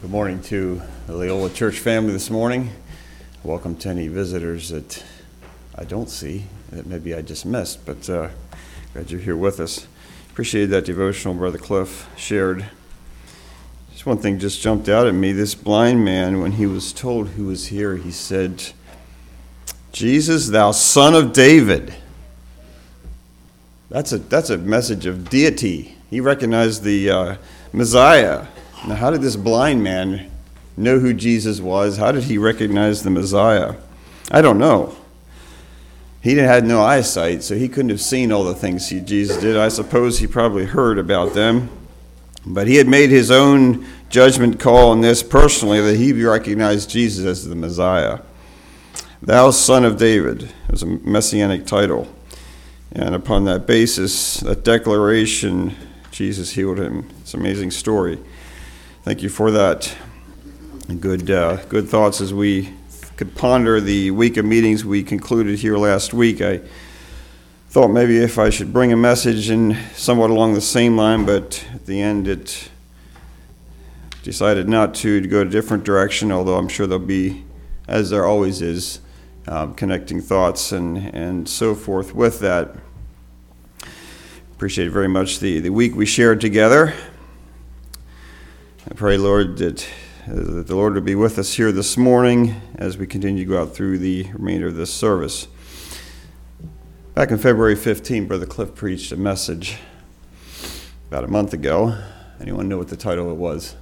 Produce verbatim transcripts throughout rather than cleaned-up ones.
Good morning to the Loyola Church family this morning. Welcome to any visitors that I don't see, that maybe I just missed, but uh, glad you're here with us. Appreciate that devotional Brother Cliff shared. Just one thing just jumped out at me. This blind man, when he was told who was here, he said, "Jesus, thou son of David." That's a, that's a message of deity. He recognized the uh, Messiah. Now, how did this blind man know who Jesus was? How did he recognize the Messiah? I don't know. He had no eyesight, so he couldn't have seen all the things he, Jesus did. I suppose he probably heard about them. But he had made his own judgment call on this personally, that he recognized Jesus as the Messiah. Thou son of David. It was a messianic title. And upon that basis, that declaration, Jesus healed him. It's an amazing story. Thank you for that. Good uh, good thoughts as we could ponder the week of meetings we concluded here last week. I thought maybe if I should bring a message in somewhat along the same line, but at the end it decided not to, to go a different direction, although I'm sure there'll be, as there always is, um, connecting thoughts and, and so forth with that. Appreciate very much the, the week we shared together. I pray, Lord, that, uh, that the Lord would be with us here this morning as we continue to go out through the remainder of this service. Back on February fifteenth, Brother Cliff preached a message about a month ago. Anyone know what the title it was?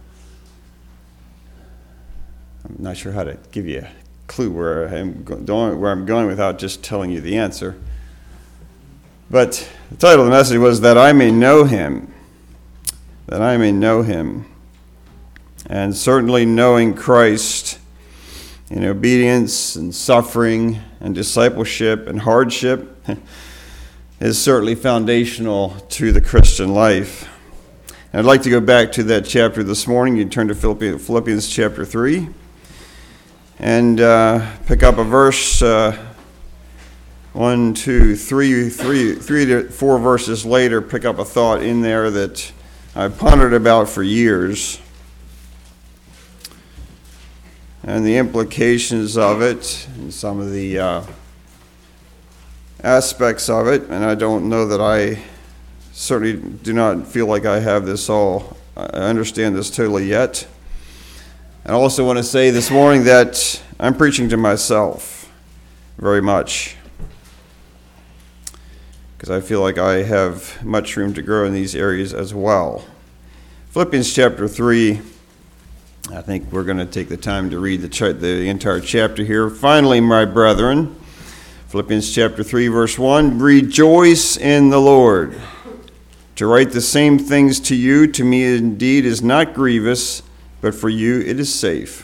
I'm not sure how to give you a clue where I'm going, where I'm going without just telling you the answer. But the title of the message was "That I May Know Him." That I may know him. And certainly knowing Christ in obedience and suffering and discipleship and hardship is certainly foundational to the Christian life. And I'd like to go back to that chapter this morning. You turn to Philippians, Philippians chapter three and uh, pick up a verse, uh, one, two, three, three, three to four verses later, pick up a thought in there that I've pondered about for years, and the implications of it, and some of the uh, aspects of it, and I don't know that I certainly do not feel like I have this all, I understand this totally yet. I also want to say this morning that I'm preaching to myself very much, because I feel like I have much room to grow in these areas as well. Philippians chapter three, I think we're going to take the time to read the, ch- the entire chapter here. Finally, my brethren, Philippians chapter three, verse one, rejoice in the Lord. To write the same things to you, to me indeed is not grievous, but for you it is safe.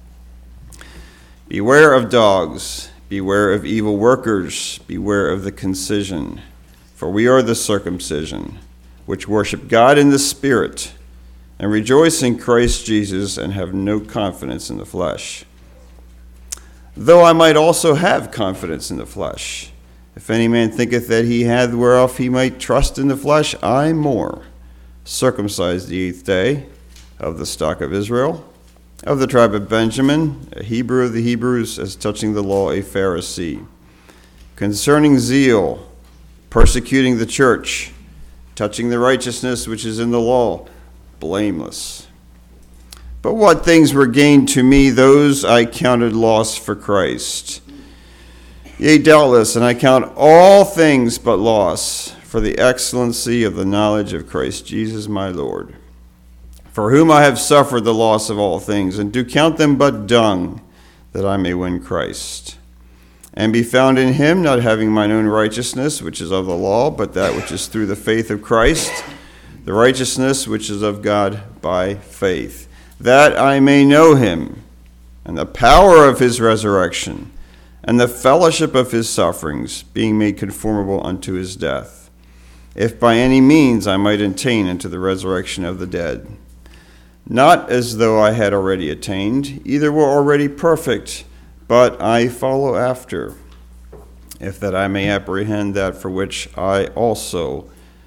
Beware of dogs, beware of evil workers, beware of the concision. For we are the circumcision, which worship God in the Spirit, and rejoice in Christ Jesus, and have no confidence in the flesh. Though I might also have confidence in the flesh. If any man thinketh that he hath whereof he might trust in the flesh, I more, circumcised the eighth day, of the stock of Israel, of the tribe of Benjamin, a Hebrew of the Hebrews, as touching the law, a Pharisee. Concerning zeal, persecuting the church, touching the righteousness which is in the law, blameless. But what things were gained to me, those I counted loss for Christ. Yea, doubtless, and I count all things but loss for the excellency of the knowledge of Christ Jesus my Lord, for whom I have suffered the loss of all things, and do count them but dung, that I may win Christ, and be found in him, not having mine own righteousness, which is of the law, but that which is through the faith of Christ, the righteousness which is of God by faith, that I may know him, and the power of his resurrection, and the fellowship of his sufferings, being made conformable unto his death, if by any means I might attain unto the resurrection of the dead. Not as though I had already attained, either were already perfect, but I follow after, if that I may apprehend that for which I also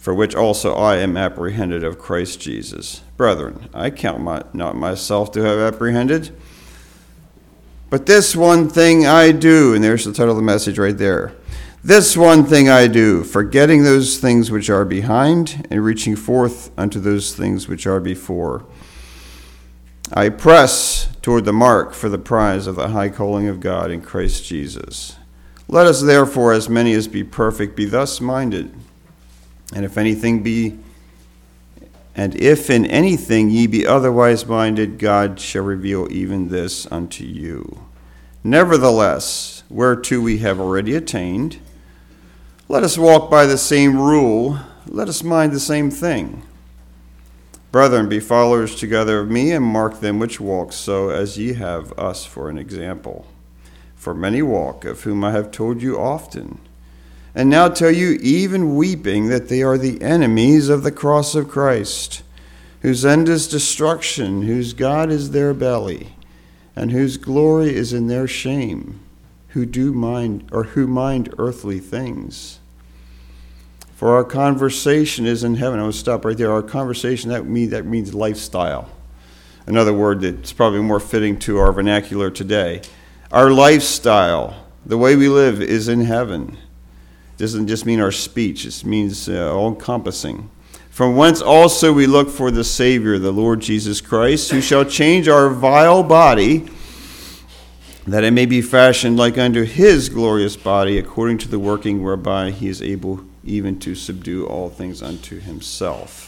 for which also I am apprehended of Christ Jesus. Brethren, I count my, not myself to have apprehended, but this one thing I do, and there's the title of the message right there. This one thing I do, forgetting those things which are behind and reaching forth unto those things which are before. I press toward the mark for the prize of the high calling of God in Christ Jesus. Let us therefore, as many as be perfect, be thus minded. And if anything be, and if in anything ye be otherwise minded, God shall reveal even this unto you. Nevertheless, whereto we have already attained, let us walk by the same rule, let us mind the same thing. Brethren, be followers together of me, and mark them which walk so, as ye have us for an example. For many walk, of whom I have told you often, and now tell you, even weeping, that they are the enemies of the cross of Christ, whose end is destruction, whose God is their belly, and whose glory is in their shame, who do mind or who mind earthly things. For our conversation is in heaven. I will stop right there. Our conversation, that means that means lifestyle. Another word that's probably more fitting to our vernacular today. Our lifestyle, the way we live, is in heaven. Doesn't just mean our speech, it means uh, all-encompassing. From whence also we look for the Savior, the Lord Jesus Christ, who shall change our vile body, that it may be fashioned like unto his glorious body, according to the working whereby he is able even to subdue all things unto himself.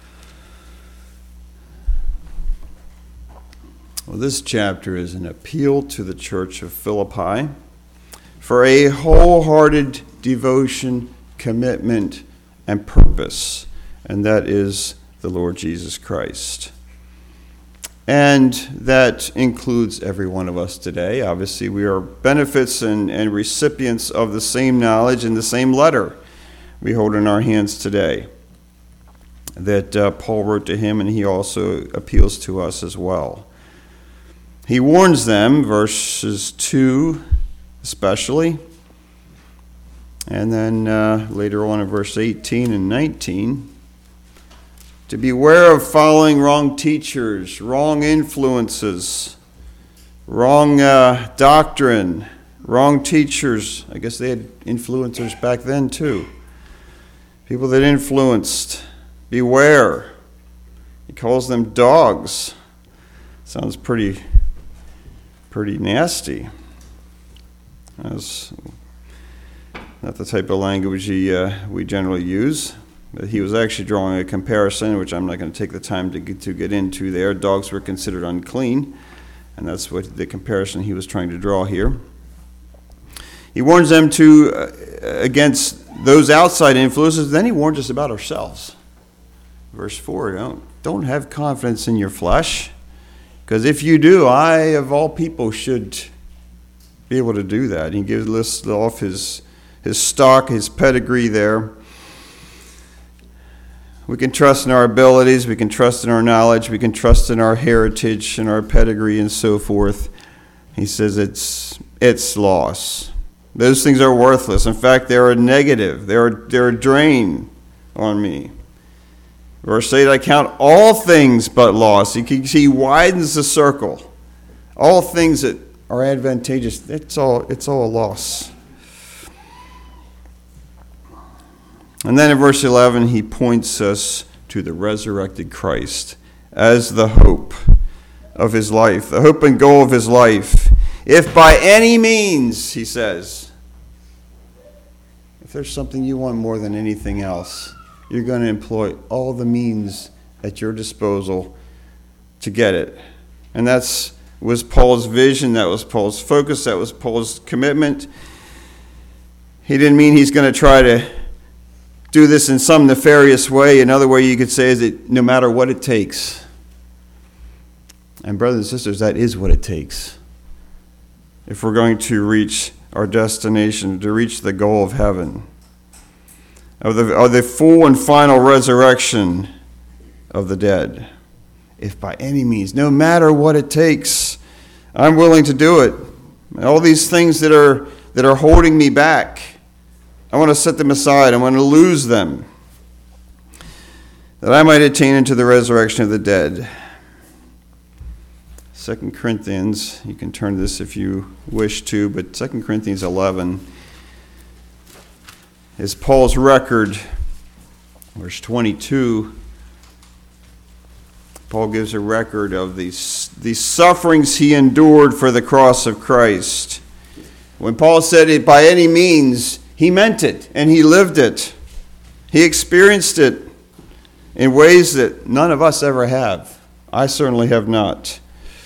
Well, this chapter is an appeal to the church of Philippi for a wholehearted devotion, commitment, and purpose, and that is the Lord Jesus Christ. And that includes every one of us today. Obviously, we are benefits and, and recipients of the same knowledge and the same letter we hold in our hands today that uh, Paul wrote to him, and he also appeals to us as well. He warns them, verses two especially, and then uh, later on in verse eighteen and nineteen, to beware of following wrong teachers, wrong influences, wrong uh, doctrine, wrong teachers. I guess they had influencers back then too. People that influenced. Beware. He calls them dogs. Sounds pretty, pretty nasty. That's not the type of language he, uh, we generally use. But he was actually drawing a comparison, which I'm not going to take the time to get, to get into there. Dogs were considered unclean, and that's what the comparison he was trying to draw here. He warns them to uh, against those outside influences. Then he warns us about ourselves. Verse four, don't, don't have confidence in your flesh, because if you do, I, of all people, should be able to do that. He gives lists off his, his stock, his pedigree there. We can trust in our abilities, we can trust in our knowledge, we can trust in our heritage and our pedigree and so forth. He says it's it's loss. Those things are worthless. In fact, they're a negative. They're, they're a drain on me. Verse eight, I count all things but loss. He, he widens the circle. All things that are advantageous, it's all, it's all a loss. And then in verse eleven, he points us to the resurrected Christ as the hope of his life, the hope and goal of his life. If by any means, he says, if there's something you want more than anything else, you're going to employ all the means at your disposal to get it. And that was Paul's vision, that was Paul's focus, that was Paul's commitment. He didn't mean he's going to try to do this in some nefarious way. Another way you could say is that no matter what it takes. And brothers and sisters, that is what it takes. If we're going to reach our destination, to reach the goal of heaven, of the, of the full and final resurrection of the dead. If by any means, no matter what it takes, I'm willing to do it. And all these things that are that are holding me back, I want to set them aside. I want to lose them. that I might attain unto the resurrection of the dead. Second Corinthians, you can turn to this if you wish to, but Second Corinthians eleven is Paul's record. Verse twenty-two, Paul gives a record of these, these sufferings he endured for the cross of Christ. When Paul said it by any means, he meant it, and he lived it. He experienced it in ways that none of us ever have. I certainly have not.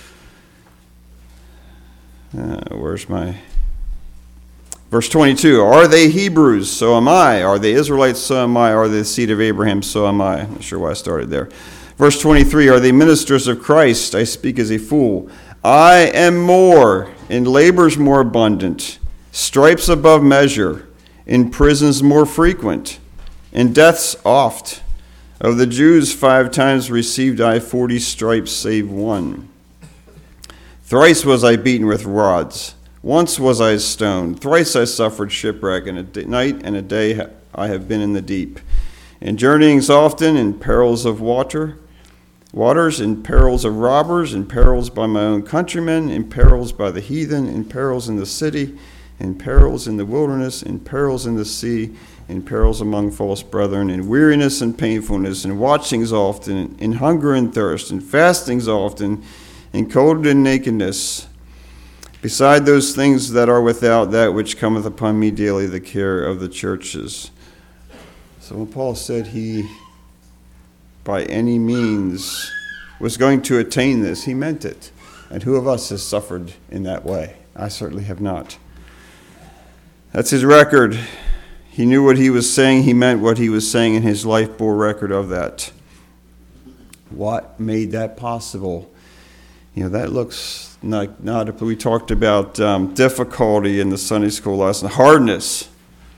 Uh, where's my... Verse twenty-two, are they Hebrews? So am I. Are they Israelites? So am I. Are they the seed of Abraham? So am I. I'm not sure why I started there. Verse twenty-three, are they ministers of Christ? I speak as a fool. I am more, in labors more abundant, stripes above measure, in prisons more frequent, in deaths oft. Of the Jews five times received I forty stripes, save one. Thrice was I beaten with rods. Once was I stoned. Thrice I suffered shipwreck, and a day, night and a day I have been in the deep. In journeyings often, in perils of water, waters, in perils of robbers, in perils by my own countrymen, in perils by the heathen, in perils in the city, in perils in the wilderness, in perils in the sea, in perils among false brethren, in weariness and painfulness, in watchings often, in hunger and thirst, in fastings often, in cold and nakedness. Beside those things that are without, that which cometh upon me daily, the care of the churches. So when Paul said he, by any means, was going to attain this, he meant it. And who of us has suffered in that way? I certainly have not. That's his record. He knew what he was saying. He meant what he was saying, and his life bore record of that. What made that possible? You know, that looks like, not, we talked about um, difficulty in the Sunday school lesson, hardness.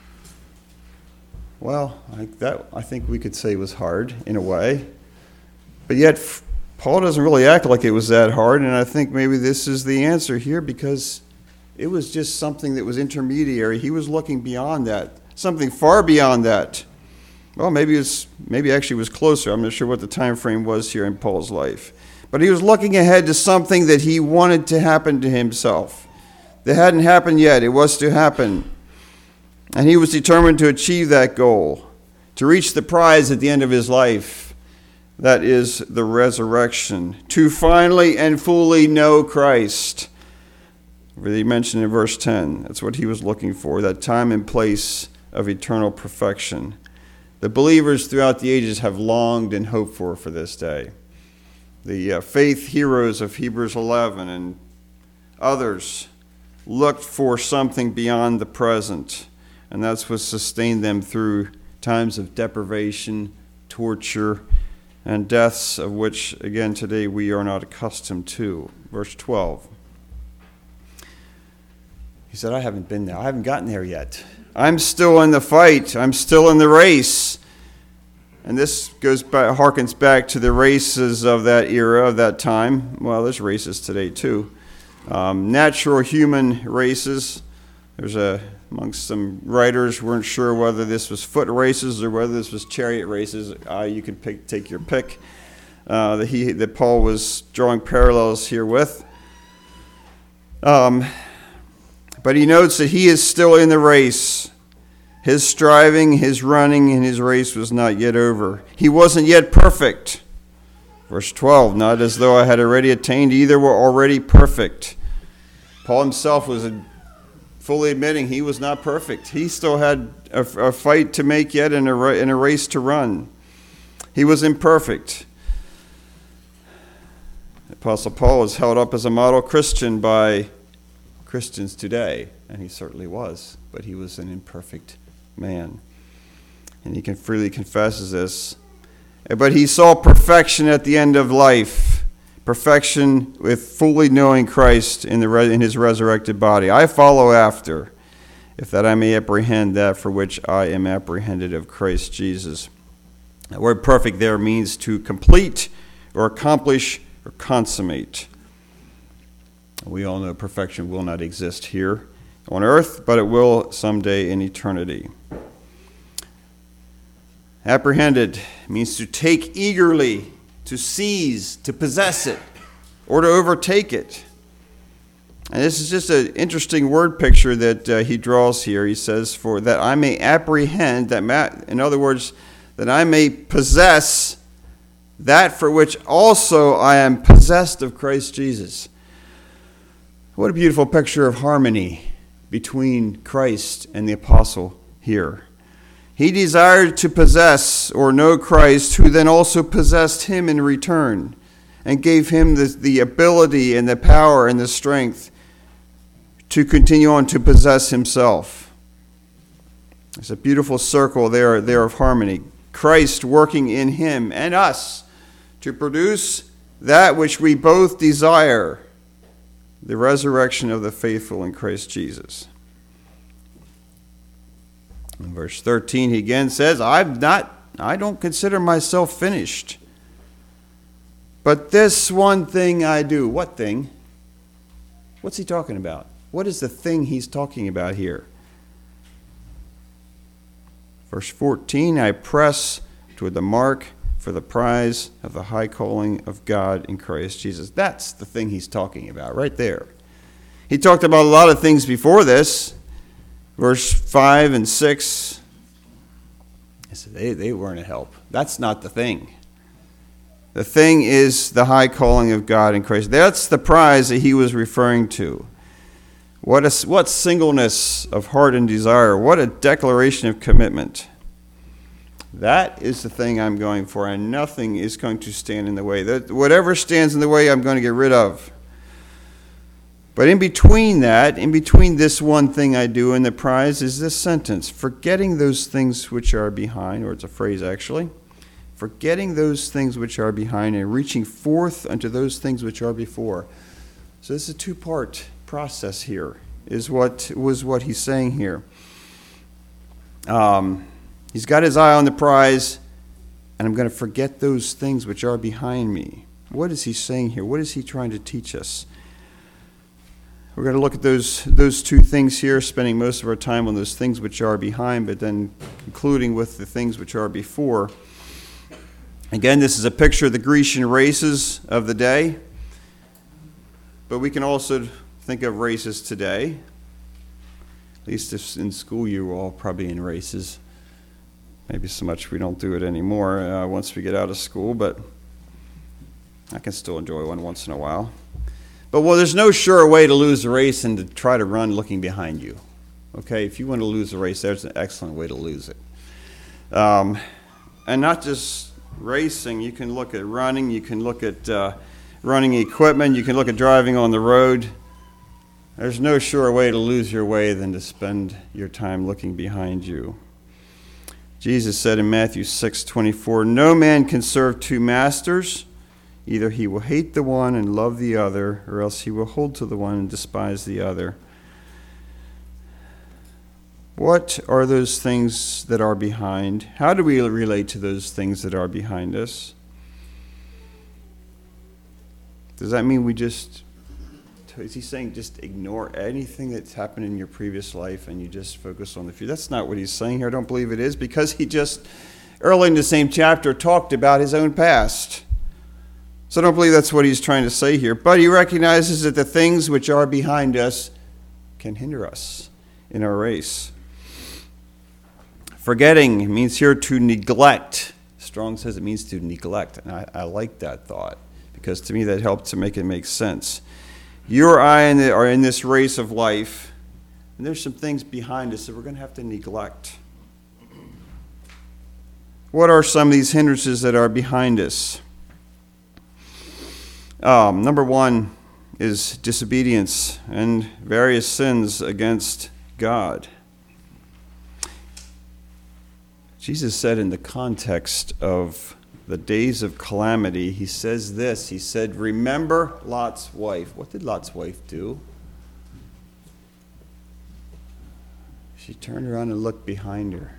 Well, I, that I think we could say was hard in a way. But yet, Paul doesn't really act like it was that hard, and I think maybe this is the answer here, because it was just something that was intermediary. He was looking beyond that, something far beyond that. Well, maybe it was, maybe actually was closer. I'm not sure what the time frame was here in Paul's life. But he was looking ahead to something that he wanted to happen to himself. That hadn't happened yet. It was to happen. And he was determined to achieve that goal, to reach the prize at the end of his life. That is the resurrection, to finally and fully know Christ. He mentioned in verse ten, that's what he was looking for, that time and place of eternal perfection. The believers throughout the ages have longed and hoped for for this day. The uh, faith heroes of Hebrews eleven and others looked for something beyond the present, and that's what sustained them through times of deprivation, torture, and deaths of which, again, today we are not accustomed to. Verse twelve. He said, I haven't been there. I haven't gotten there yet. I'm still in the fight. I'm still in the race. And this goes back, harkens back to the races of that era, of that time. Well, there's races today too. Um, natural human races. There's a amongst some writers weren't sure whether this was foot races or whether this was chariot races. Uh, you can pick, take your pick. Uh, that he that Paul was drawing parallels here with. Um, but he notes that he is still in the race. His striving, his running, and his race was not yet over. He wasn't yet perfect. Verse twelve, not as though I had already attained, either were already perfect. Paul himself was fully admitting he was not perfect. He still had a, a fight to make yet and a, and a race to run. He was imperfect. Apostle Paul is held up as a model Christian by Christians today, and he certainly was, but he was an imperfect man. And he can freely confesses this. But he saw perfection at the end of life, perfection with fully knowing Christ in, the in his resurrected body. I follow after, if that I may apprehend that for which I am apprehended of Christ Jesus. The word perfect there means to complete or accomplish or consummate. We all know perfection will not exist here on earth, but it will someday in eternity. Apprehended means to take eagerly, to seize, to possess it, or to overtake it. And this is just an interesting word picture that uh, he draws here. He says, for that I may apprehend, that ma- in other words, that I may possess that for which also I am possessed of Christ Jesus. What a beautiful picture of harmony between Christ and the apostle here. He desired to possess or know Christ, who then also possessed him in return and gave him the, the ability and the power and the strength to continue on to possess himself. It's a beautiful circle there, there of harmony. Christ working in him and us to produce that which we both desire, the resurrection of the faithful in Christ Jesus. In verse thirteen, he again says, I've not, I don't consider myself finished. But this one thing I do. What thing? What's he talking about? What is the thing he's talking about here? Verse fourteen, I press toward the mark for the prize of the high calling of God in Christ Jesus. That's the thing he's talking about right there. He talked about a lot of things before this. Verse five and six, I said they, they weren't a help. That's not the thing. The thing is the high calling of God in Christ. That's the prize that he was referring to. What a, what singleness of heart and desire. What a declaration of commitment. That is the thing I'm going for, and nothing is going to stand in the way. That whatever stands in the way, I'm going to get rid of. But in between that, in between this one thing I do and the prize, is this sentence, forgetting those things which are behind, or it's a phrase actually, forgetting those things which are behind and reaching forth unto those things which are before. So this is a two-part process here, is what was what he's saying here. Um, he's got his eye on the prize, and I'm going to forget those things which are behind me. What is he saying here? What is he trying to teach us? We're going to look at those those two things here, spending most of our time on those things which are behind, but then concluding with the things which are before. Again, this is a picture of the Grecian races of the day, but we can also think of races today. At least if in school you were all probably in races. Maybe so much we don't do it anymore uh, once we get out of school, but I can still enjoy one once in a while. But well, there's no sure way to lose a race than to try to run looking behind you. Okay, if you want to lose a race, there's an excellent way to lose it. Um, and not just racing, you can look at running, you can look at uh, running equipment, you can look at driving on the road. There's no sure way to lose your way than to spend your time looking behind you. Jesus said in Matthew six twenty-four, no man can serve two masters. Either he will hate the one and love the other, or else he will hold to the one and despise the other. What are those things that are behind? How do we relate to those things that are behind us? Does that mean we just, is he saying just ignore anything that's happened in your previous life and you just focus on the future? That's not what he's saying here. I don't believe it is, because he just, early in the same chapter, talked about his own past. So I don't believe that's what he's trying to say here. But he recognizes that the things which are behind us can hinder us in our race. Forgetting means here to neglect. Strong says it means to neglect. And I, I like that thought, because to me that helps to make it make sense. You or I are in this race of life, and there's some things behind us that we're going to have to neglect. What are some of these hindrances that are behind us? Um, number one is disobedience and various sins against God. Jesus said in the context of the days of calamity, he says this, he said, remember Lot's wife. What did Lot's wife do? She turned around and looked behind her.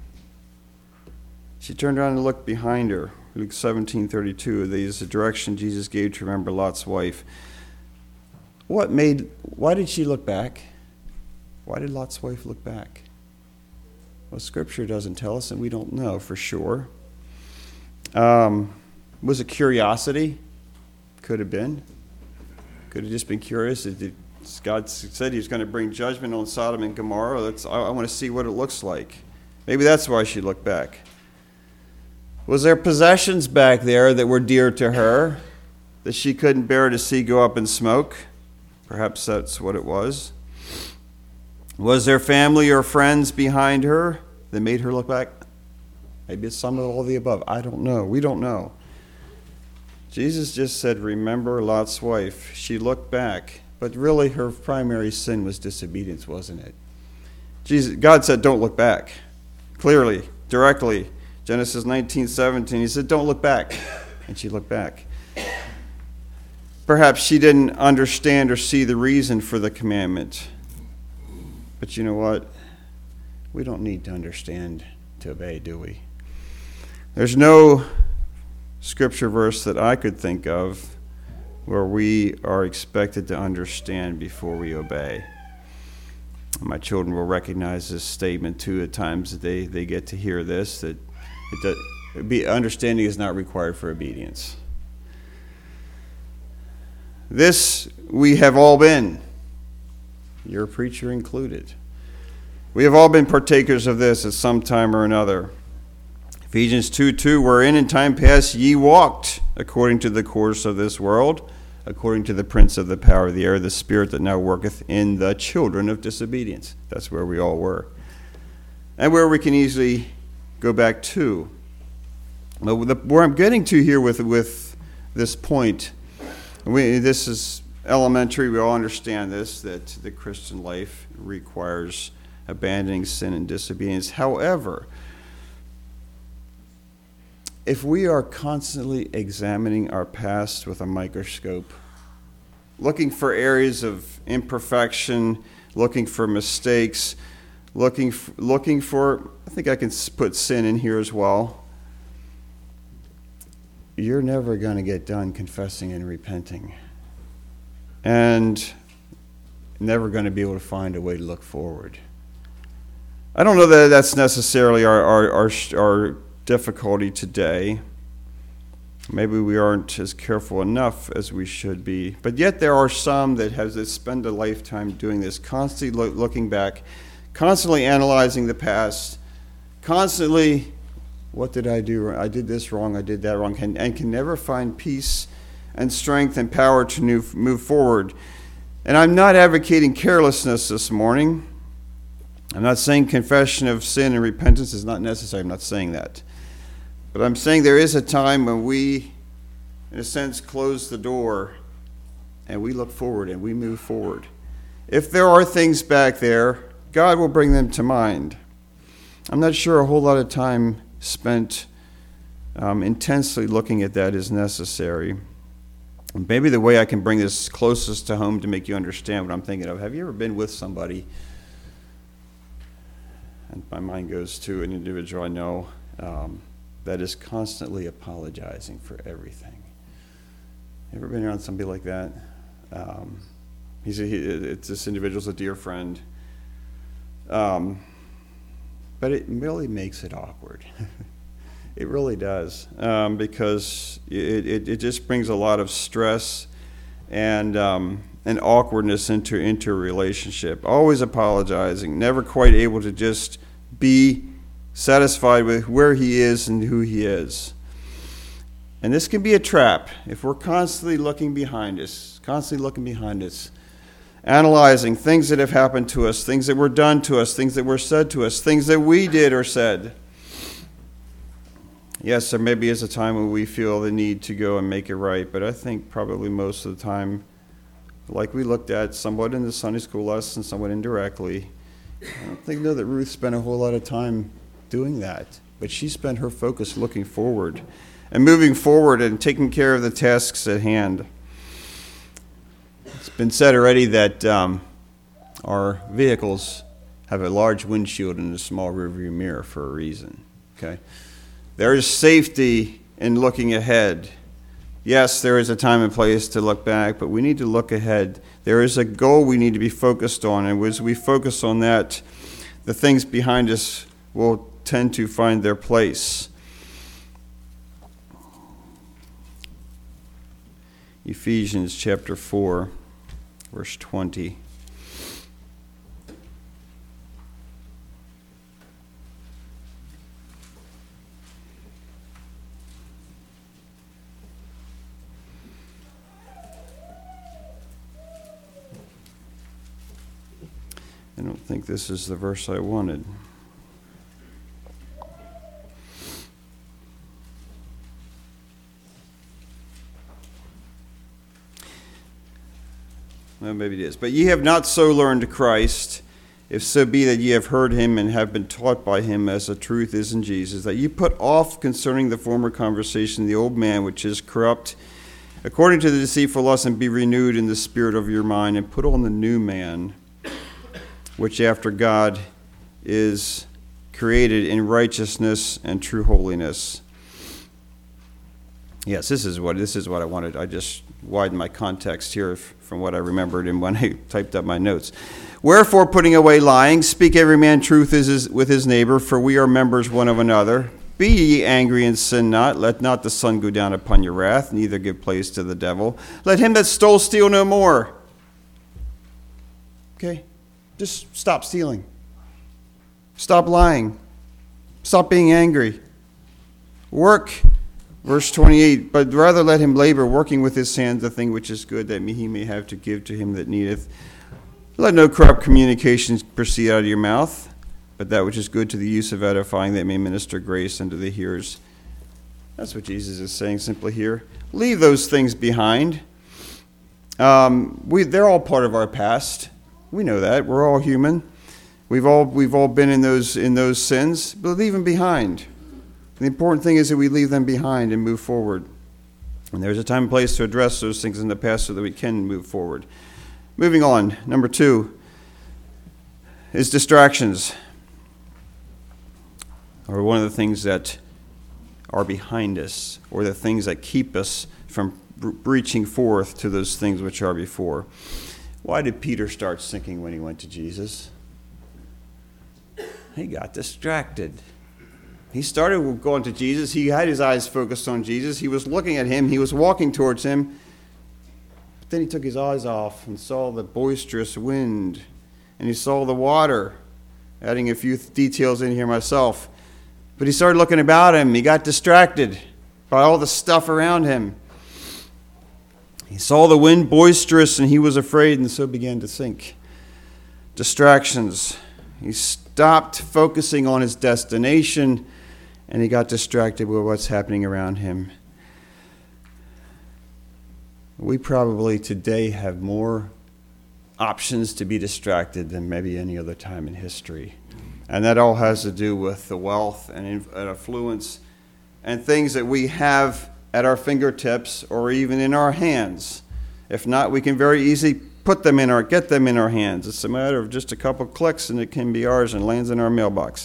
She turned around and looked behind her. Luke seventeen thirty-two, this is the direction Jesus gave to remember Lot's wife. What made, why did she look back? Why did Lot's wife look back? Well, Scripture doesn't tell us, and we don't know for sure. Um, was it curiosity? Could have been. Could have just been curious. Did God said he was going to bring judgment on Sodom and Gomorrah. Let's, I, I want to see what it looks like. Maybe that's why she looked back. Was there possessions back there that were dear to her that she couldn't bear to see go up in smoke? Perhaps that's what it was. Was there family or friends behind her that made her look back? Maybe it's some of all of the above. I don't know. We don't know. Jesus just said, remember Lot's wife. She looked back, but really her primary sin was disobedience, wasn't it? Jesus, God said, don't look back. Clearly, directly. Genesis nineteen seventeen, he said, don't look back. And she looked back. Perhaps she didn't understand or see the reason for the commandment. But you know what? We don't need to understand to obey, do we? There's no scripture verse that I could think of where we are expected to understand before we obey. My children will recognize this statement too at times that they, they get to hear this, that it does, be, understanding is not required for obedience. This we have all been, your preacher included. We have all been partakers of this at some time or another. Ephesians two two, wherein in time past ye walked according to the course of this world, according to the prince of the power of the air, the spirit that now worketh in the children of disobedience. That's where we all were. And where we can easily go back to. But where I'm getting to here with, with this point, we, this is elementary, we all understand this, that the Christian life requires abandoning sin and disobedience. However, if we are constantly examining our past with a microscope, looking for areas of imperfection, looking for mistakes, looking for, looking for, I think I can put sin in here as well, you're never going to get done confessing and repenting. And never going to be able to find a way to look forward. I don't know that that's necessarily our our our, our difficulty today. Maybe we aren't as careful enough as we should be. But yet there are some that have that spend a lifetime doing this, constantly lo- looking back, constantly analyzing the past, constantly, what did I do? I did this wrong, I did that wrong, and, and can never find peace and strength and power to move, move forward. And I'm not advocating carelessness this morning. I'm not saying confession of sin and repentance is not necessary. I'm not saying that. But I'm saying there is a time when we, in a sense, close the door and we look forward and we move forward. If there are things back there, God will bring them to mind. I'm not sure a whole lot of time spent um, intensely looking at that is necessary. Maybe the way I can bring this closest to home to make you understand what I'm thinking of. Have you ever been with somebody, and my mind goes to an individual I know, um, that is constantly apologizing for everything? Ever been around somebody like that? Um, he's a, he, it's, this individual's a dear friend. Um, but it really makes it awkward. It really does, um, because it, it, it just brings a lot of stress and um, and awkwardness into, into a relationship. Always apologizing, never quite able to just be satisfied with where he is and who he is. And this can be a trap if we're constantly looking behind us, constantly looking behind us, analyzing things that have happened to us, things that were done to us, things that were said to us, things that we did or said. Yes, there maybe is a time when we feel the need to go and make it right, but I think probably most of the time, like we looked at somewhat in the Sunday school lesson, somewhat indirectly, I don't think know that Ruth spent a whole lot of time doing that, but she spent her focus looking forward and moving forward and taking care of the tasks at hand. It's been said already that um, our vehicles have a large windshield and a small rearview mirror for a reason. Okay, there is safety in looking ahead. Yes, there is a time and place to look back, but we need to look ahead. There is a goal we need to be focused on, and as we focus on that, the things behind us will tend to find their place. Ephesians chapter four, verse twenty. I don't think this is the verse I wanted. Well, maybe it is. But ye have not so learned Christ, if so be that ye have heard him and have been taught by him, as the truth is in Jesus, that ye put off concerning the former conversation the old man which is corrupt, according to the deceitful lust, and be renewed in the spirit of your mind, and put on the new man, which after God is created in righteousness and true holiness. Yes, this is what this is what I wanted. I just widened my context here from what I remembered and when I typed up my notes. Wherefore, putting away lying, speak every man truth is his, with his neighbor, for we are members one of another. Be ye angry and sin not. Let not the sun go down upon your wrath, neither give place to the devil. Let him that stole steal no more. Okay? Just stop stealing. Stop lying. Stop being angry. Work. Verse twenty-eight, but rather let him labor, working with his hands the thing which is good, that he may have to give to him that needeth. Let no corrupt communications proceed out of your mouth, but that which is good to the use of edifying, that may minister grace unto the hearers. That's what Jesus is saying simply here. Leave those things behind. Um, we, they're all part of our past. We know that. We're all human. We've all we've all been in those in those sins, but leave them behind. The important thing is that we leave them behind and move forward. And there's a time and place to address those things in the past so that we can move forward. Moving on, number two is distractions, or one of the things that are behind us, or the things that keep us from reaching forth to those things which are before. Why did Peter start sinking when he went to Jesus? He got distracted. He started going to Jesus. He had his eyes focused on Jesus. He was looking at him. He was walking towards him. But then he took his eyes off and saw the boisterous wind. And he saw the water. Adding a few details in here myself. But he started looking about him. He got distracted by all the stuff around him. He saw the wind boisterous and he was afraid and so began to sink. Distractions. He stopped focusing on his destination and he got distracted with what's happening around him. We probably today have more options to be distracted than maybe any other time in history. And that all has to do with the wealth and influence and things that we have at our fingertips or even in our hands. If not, we can very easily put them in our, get them in our hands. It's a matter of just a couple clicks and it can be ours and lands in our mailbox.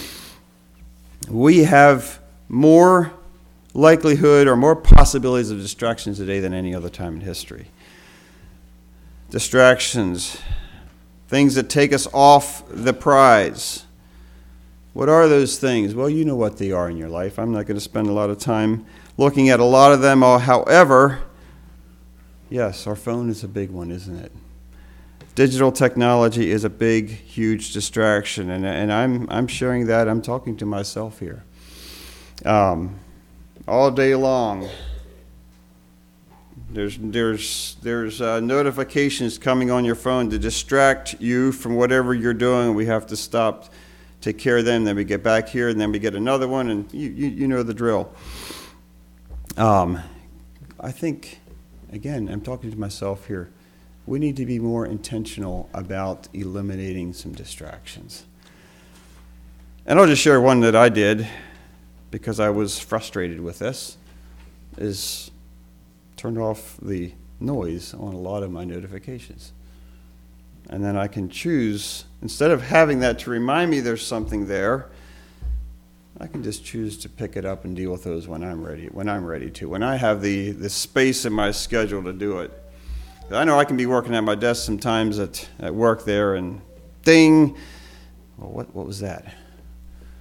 We have more likelihood or more possibilities of distractions today than any other time in history. Distractions, things that take us off the prize. What are those things? Well, you know what they are in your life. I'm not going to spend a lot of time looking at a lot of them. However, yes, our phone is a big one, isn't it? Digital technology is a big, huge distraction, and and I'm I'm sharing that. I'm talking to myself here. Um, all day long, there's there's there's uh, notifications coming on your phone to distract you from whatever you're doing. We have to stop, take care of them. Then we get back here, and then we get another one, and you you, you know the drill. Um, I think, again, I'm talking to myself here. We need to be more intentional about eliminating some distractions. And I'll just share one that I did because I was frustrated with this, is turned off the noise on a lot of my notifications. And then I can choose, instead of having that to remind me there's something there, I can just choose to pick it up and deal with those when I'm ready, when I'm ready to, when I have the, the space in my schedule to do it. I know I can be working at my desk sometimes at, at work there and ding, well, what what was that?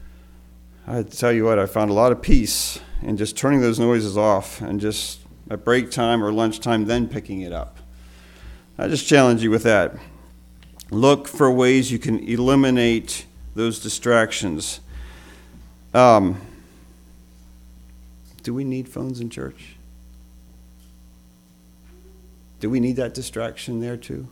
I tell you what, I found a lot of peace in just turning those noises off and just at break time or lunchtime then picking it up. I just challenge you with that. Look for ways you can eliminate those distractions. Um, do we need phones in church? Do we need that distraction there too?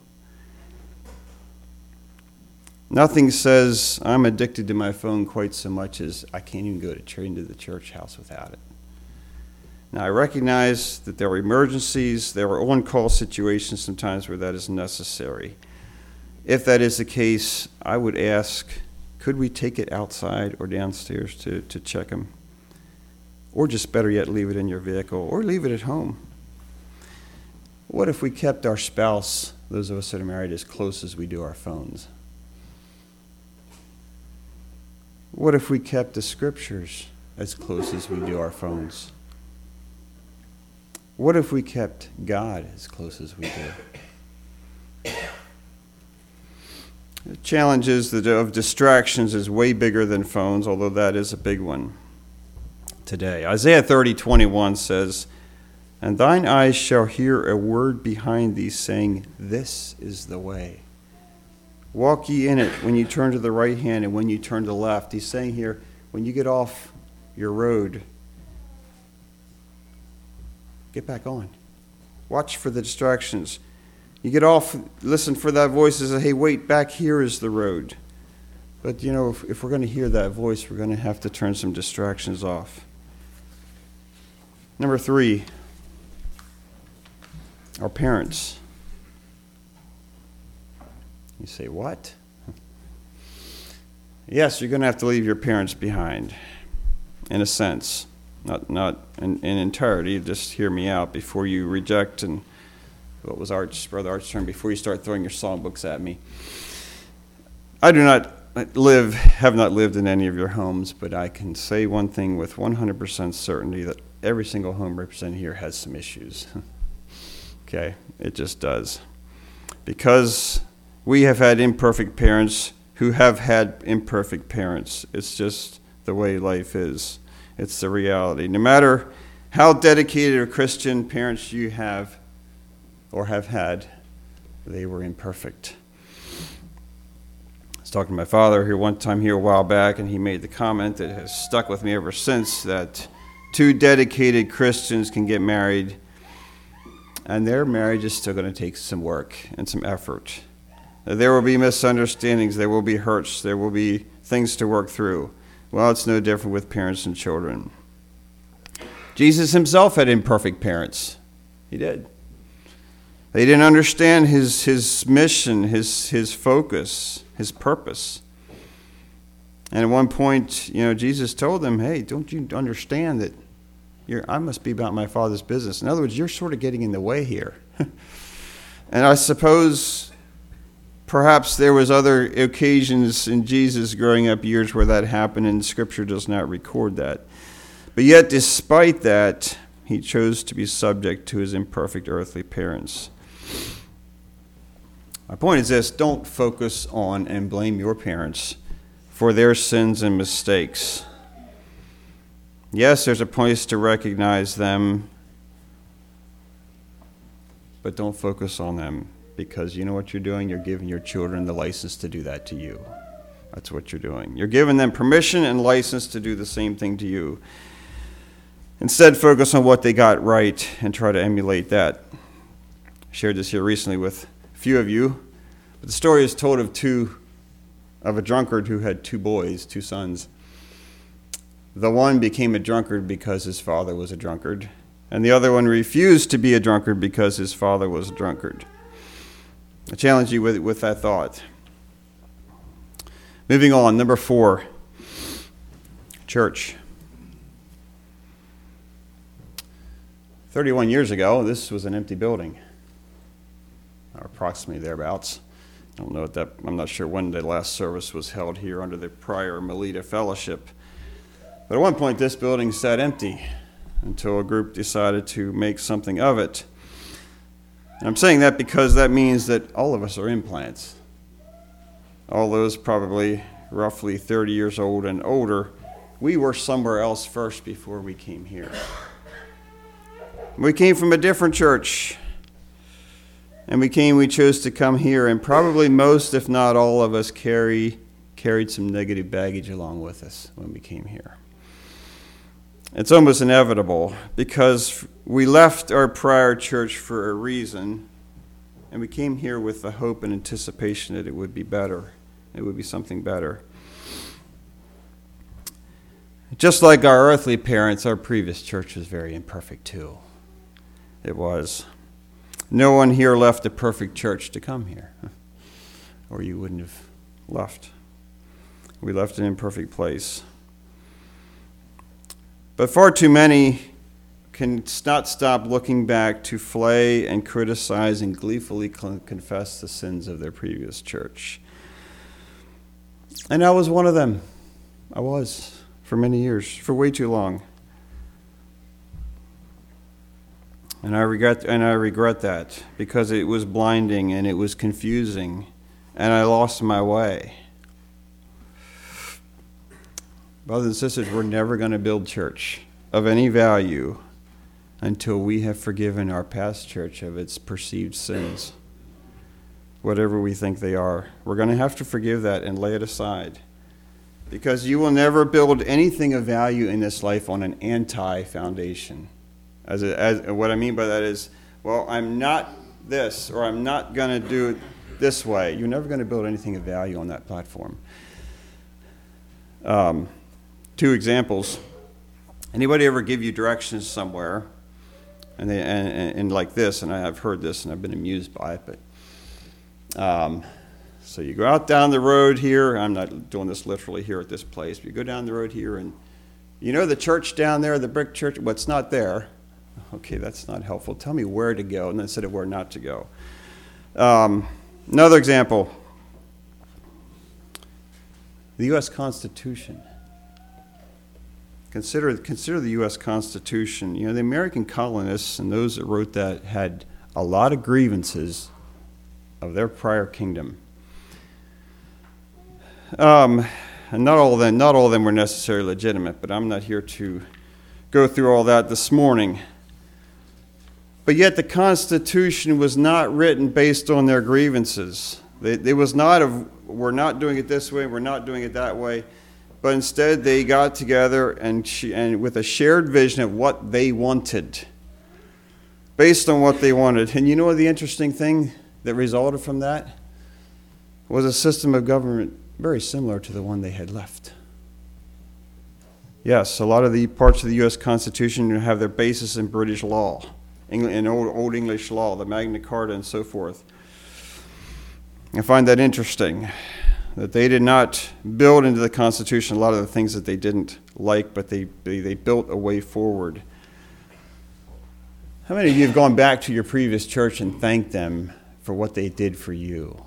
Nothing says I'm addicted to my phone quite so much as I can't even go to church, into the church house without it. Now, I recognize that there are emergencies, there are on-call situations sometimes where that is necessary. If that is the case, I would ask, could we take it outside or downstairs to, to check them? Or just better yet, leave it in your vehicle or leave it at home. What if we kept our spouse, those of us that are married, as close as we do our phones? What if we kept the scriptures as close as we do our phones? What if we kept God as close as we do? The challenge is that of distractions is way bigger than phones, although that is a big one today. Isaiah thirty twenty-one says, "And thine eyes shall hear a word behind thee, saying, This is the way. Walk ye in it when you turn to the right hand and when you turn to the left." He's saying here, when you get off your road, get back on. Watch for the distractions. You get off, listen for that voice that says, hey, wait, back here is the road. But, you know, if, if we're going to hear that voice, we're going to have to turn some distractions off. Number three, our parents. You say, what? Yes, you're going to have to leave your parents behind, in a sense. Not not in, in entirety, just hear me out before you reject, and what was Arch, Brother Arch's term, before you start throwing your songbooks at me. I do not live, have not lived in any of your homes, but I can say one thing with one hundred percent certainty, that every single home represented here has some issues. Okay, it just does. Because we have had imperfect parents who have had imperfect parents. It's just the way life is. It's the reality. No matter how dedicated a Christian parents you have or have had, they were imperfect. I was talking to my father here one time here a while back, and he made the comment that has stuck with me ever since, that two dedicated Christians can get married, and their marriage is still going to take some work and some effort. There will be misunderstandings, there will be hurts, there will be things to work through. Well, it's no different with parents and children. Jesus himself had imperfect parents. He did. They didn't understand his, his mission, his, his focus, his purpose. And at one point, you know, Jesus told them, hey, don't you understand that you're, I must be about my Father's business? In other words, you're sort of getting in the way here. And I suppose perhaps there was other occasions in Jesus' growing up years where that happened, and Scripture does not record that. But yet, despite that, he chose to be subject to his imperfect earthly parents. My point is this: don't focus on and blame your parents for their sins and mistakes. Yes, there's a place to recognize them, but don't focus on them. Because you know what you're doing? You're giving your children the license to do that to you. That's what you're doing. You're giving them permission and license to do the same thing to you. Instead, focus on what they got right and try to emulate that. I shared this here recently with a few of you. But the story is told of two, of a drunkard who had two boys, two sons. The one became a drunkard because his father was a drunkard, and the other one refused to be a drunkard because his father was a drunkard. I challenge you with, with that thought. Moving on, number four, church. thirty-one years ago, this was an empty building, or approximately thereabouts. I don't know what that, I'm not sure when the last service was held here under the prior Melita Fellowship. But at one point, this building sat empty until a group decided to make something of it. And I'm saying that because that means that all of us are implants. All those probably roughly thirty years old and older we were somewhere else first before we came here. We came from a different church. And we came, we chose to come here, and probably most, if not all of us, carry, carried some negative baggage along with us when we came here. It's almost inevitable because we left our prior church for a reason, and we came here with the hope and anticipation that it would be better. It would be something better. Just like our earthly parents, our previous church was very imperfect too. It was. No one here left a perfect church to come here, or you wouldn't have left. We left an imperfect place. But far too many can not stop looking back to flay and criticize and gleefully confess the sins of their previous church. And I was one of them. I was for many years, for way too long. And I regret and I regret that because it was blinding and it was confusing and I lost my way. Brothers and sisters, we're never going to build church of any value until we have forgiven our past church of its perceived sins, whatever we think they are. We're going to have to forgive that and lay it aside, because you will never build anything of value in this life on an anti-foundation. As, a, as what I mean by that is, well, I'm not this, or I'm not going to do it this way. You're never going to build anything of value on that platform. Um, two examples. Anybody ever give you directions somewhere, and they and, and, and like this, and I have heard this, and I've been amused by it, but um, so you go out down the road here. I'm not doing this literally here at this place, but you go down the road here, and you know the church down there, the brick church, well, it's not there. Okay, that's not helpful. Tell me where to go, and instead of where not to go. Um, another example. The U S Constitution. Consider consider the U S Constitution. You know, the American colonists and those that wrote that had a lot of grievances of their prior kingdom. Um, and not all of them, not all of them were necessarily legitimate, but I'm not here to go through all that this morning. But yet the Constitution was not written based on their grievances. It was not of, we're not doing it this way, we're not doing it that way. But instead they got together and, sh- and with a shared vision of what they wanted, based on what they wanted. And you know what the interesting thing that resulted from that was a system of government very similar to the one they had left. Yes, a lot of the parts of the U S Constitution have their basis in British law, in old, old English law, the Magna Carta and so forth. I find that interesting, that they did not build into the Constitution a lot of the things that they didn't like, but they, they, they built a way forward. How many of you have gone back to your previous church and thanked them for what they did for you?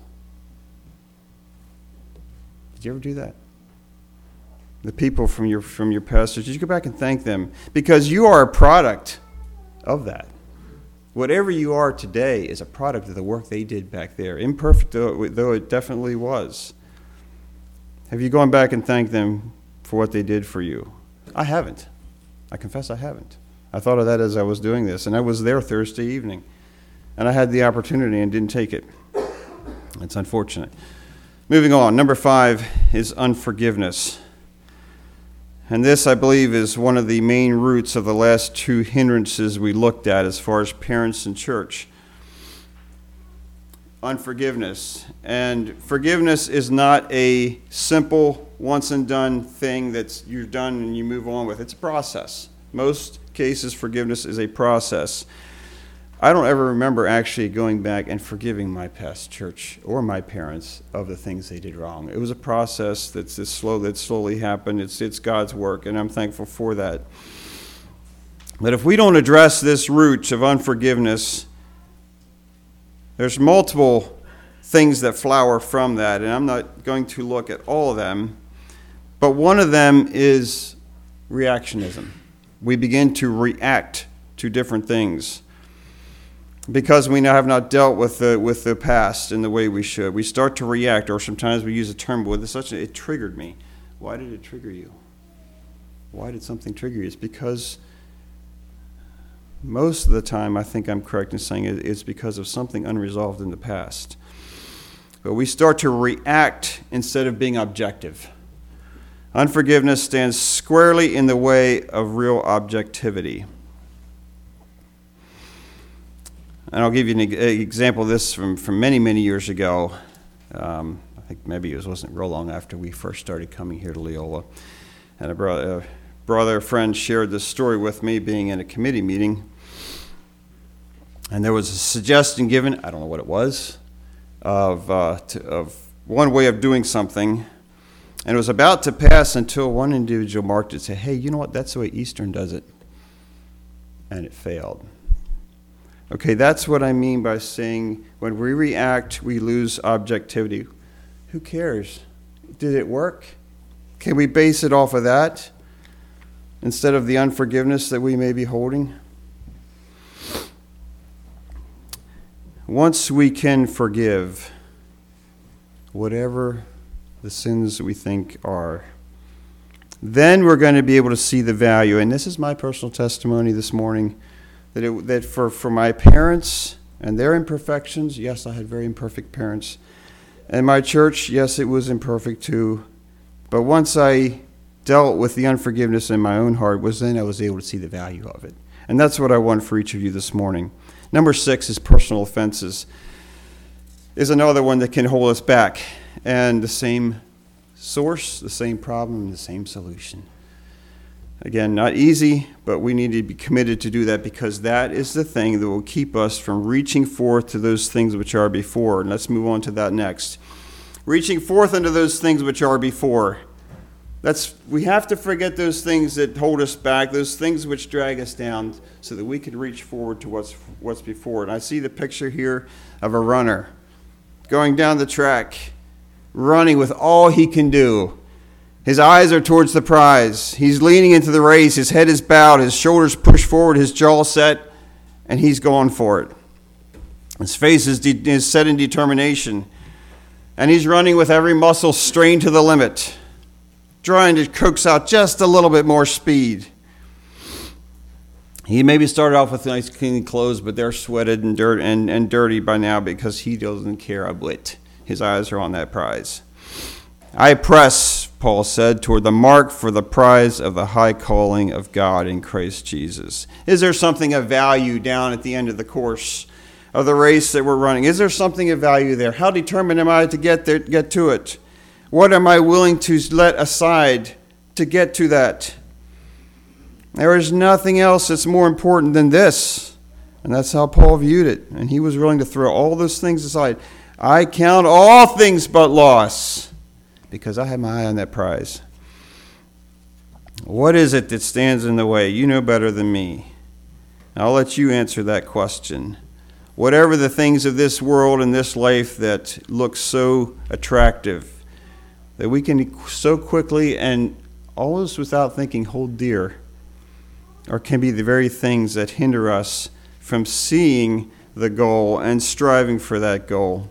Did you ever do that? The people from your from your pastors, did you go back and thank them? Because you are a product of that. Whatever you are today is a product of the work they did back there, imperfect though, though it definitely was. Have you gone back and thanked them for what they did for you? I haven't. I confess I haven't. I thought of that as I was doing this, and I was there Thursday evening, and I had the opportunity and didn't take it. It's unfortunate. Moving on, number five is unforgiveness. And this, I believe, is one of the main roots of the last two hindrances we looked at as far as parents and church. Unforgiveness. And forgiveness is not a simple, once-and-done thing that's you're done and you move on with. It's a process. Most cases, forgiveness is a process. I don't ever remember actually going back and forgiving my past church or my parents of the things they did wrong. It was a process that's this slow that slowly happened. It's it's God's work, and I'm thankful for that. But if we don't address this root of unforgiveness, there's multiple things that flower from that, and I'm not going to look at all of them. But one of them is reactionism. We begin to react to different things because we now have not dealt with the with the past in the way we should. We start to react, or sometimes we use a term with such a, it triggered me. Why did it trigger you? Why did something trigger you? It's because most of the time, I think I'm correct in saying it, it's because of something unresolved in the past. But we start to react instead of being objective. Unforgiveness stands squarely in the way of real objectivity. And I'll give you an example of this from, from many, many years ago. Um, I think maybe it wasn't real long after we first started coming here to Leola. And a brother, a brother, a friend shared this story with me being in a committee meeting. And there was a suggestion given, I don't know what it was, of, uh, to, of one way of doing something. And it was about to pass until one individual marked it and said, hey, you know what, that's the way Eastern does it. And it failed. Okay, that's what I mean by saying when we react, we lose objectivity. Who cares? Did it work? Can we base it off of that instead of the unforgiveness that we may be holding? Once we can forgive whatever the sins we think are, then we're going to be able to see the value. And this is my personal testimony this morning, that it, that for, for my parents and their imperfections, yes, I had very imperfect parents, and my church, yes, it was imperfect too. But once I dealt with the unforgiveness in my own heart, was then I was able to see the value of it. And that's what I want for each of you this morning. Number six is personal offenses. Is another one that can hold us back. And the same source, the same problem, the same solution. Again, not easy, but we need to be committed to do that because that is the thing that will keep us from reaching forth to those things which are before. And let's move on to that next. Reaching forth into those things which are before. That's, we have to forget those things that hold us back, those things which drag us down, so that we can reach forward to what's what's before. And I see the picture here of a runner going down the track, running with all he can do. His eyes are towards the prize. He's leaning into the race. His head is bowed, his shoulders pushed forward, his jaw set, and he's going for it. His face is, de- is set in determination, and he's running with every muscle strained to the limit, trying to coax out just a little bit more speed. He maybe started off with nice clean clothes, but they're sweated and dirt and, and dirty by now because he doesn't care a bit. His eyes are on that prize. I press, Paul said, toward the mark for the prize of the high calling of God in Christ Jesus. Is there something of value down at the end of the course of the race that we're running? Is there something of value there? How determined am I to get there, get to it? What am I willing to let aside to get to that? There is nothing else that's more important than this. And that's how Paul viewed it. And he was willing to throw all those things aside. I count all things but loss because I have my eye on that prize. What is it that stands in the way? You know better than me. I'll let you answer that question. Whatever the things of this world and this life that look so attractive, that we can so quickly and almost without thinking hold dear, or can be the very things that hinder us from seeing the goal and striving for that goal.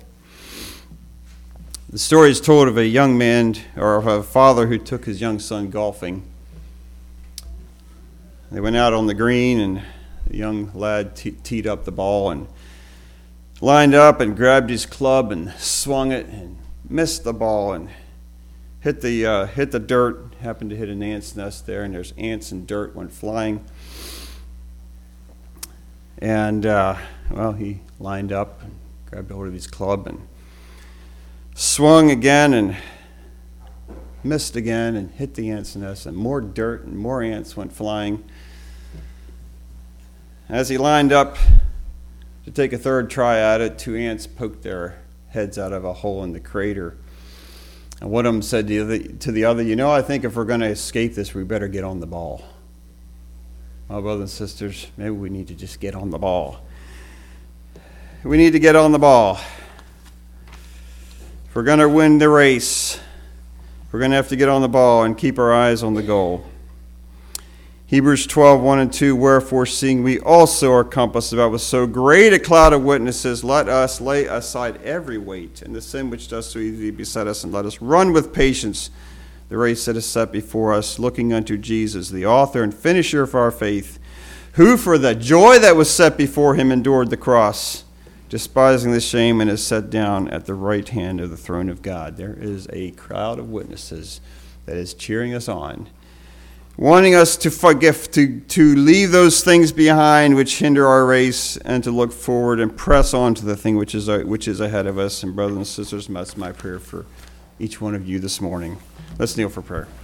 The story is told of a young man or of a father who took his young son golfing. They went out on the green and the young lad te- teed up the ball and lined up and grabbed his club and swung it and missed the ball and hit the uh, hit the dirt. Happened to hit an ant's nest there, and there's ants and dirt went flying. And uh, well, he lined up and grabbed hold of his club and swung again and missed again and hit the ant's nest, and more dirt and more ants went flying. As he lined up to take a third try at it, two ants poked their heads out of a hole in the crater. And one of them said to the, to the other, you know, I think if we're going to escape this, we better get on the ball. My brothers and sisters, maybe we need to just get on the ball. We need to get on the ball. If we're going to win the race, we're going to have to get on the ball and keep our eyes on the goal. Hebrews twelve, one and two, wherefore seeing we also are compassed about with so great a cloud of witnesses, let us lay aside every weight and the sin which does so easily beset us, and let us run with patience the race that is set before us, looking unto Jesus, the author and finisher of our faith, who for the joy that was set before him endured the cross, despising the shame, and is set down at the right hand of the throne of God. There is a crowd of witnesses that is cheering us on, wanting us to forgive, to, to leave those things behind which hinder our race, and to look forward and press on to the thing which is which is ahead of us. And brothers and sisters, that's my prayer for each one of you this morning. Let's kneel for prayer.